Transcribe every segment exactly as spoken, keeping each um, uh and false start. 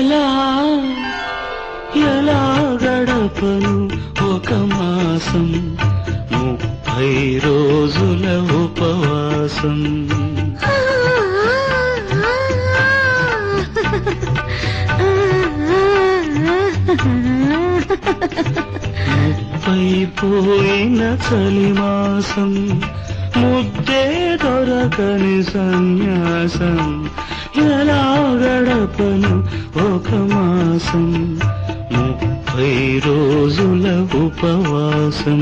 ఎలా ఎలా గడపను ఒక మాసం ముప్పై రోజుల ఉపవాసం ముప్పై పోయిన చలిమాసం ముద్దే దొరకని సన్యాసం ఎలా గడపను ఒక మాసం ముప్పై రోజుల ఉపవాసం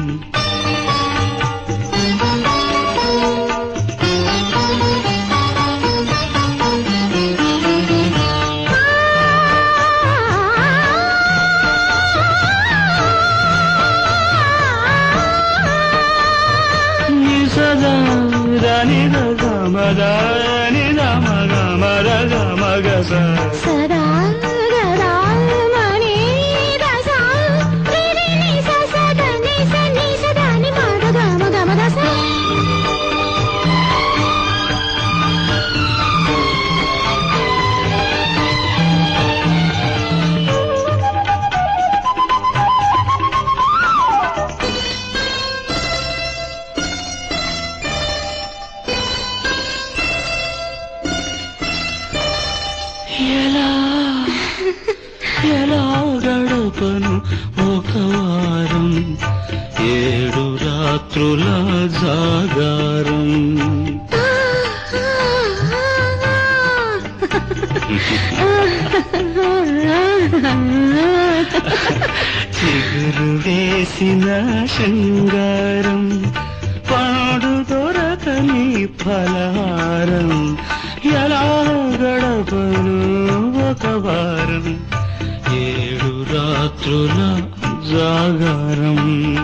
సదా రాని గమద ని గమ గమ రగ మగ సదా గరామని రస రి ని స స ద ని స ని స ద ని మ ద గమ గమ ద స ఎలా ఎలా గడపను ఒక వారం ఏడు రాత్రుల జాగారం చిగురు వేసిన శృంగారం పాడు దొరకని ఫలహారం ఎలా గడపను ఒక వారం ఏడు రాత్రుల జాగారం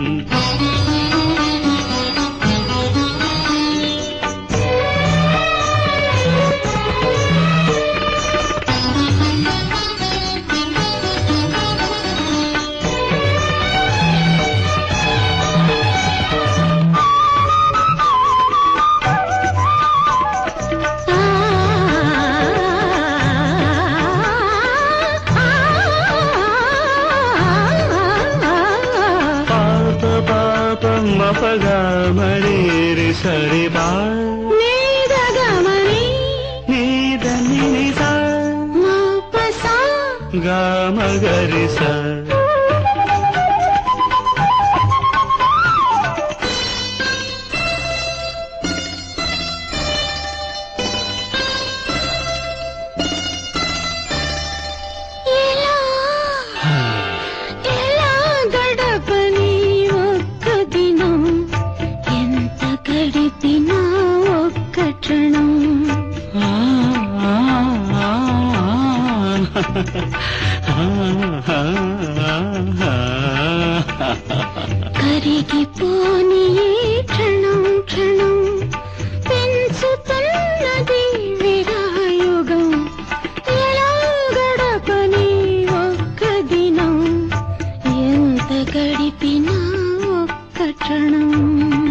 మపగా మరేరి సరి బా నీదగమని నీదని నిస మపస గామగరి స కరిగిపోని క్షణం క్షణం పెంచుతున్నది విరాయుగం ఎలా గడపని ఒక్క దినం ఎంత గడిపినా ఒక్క క్షణం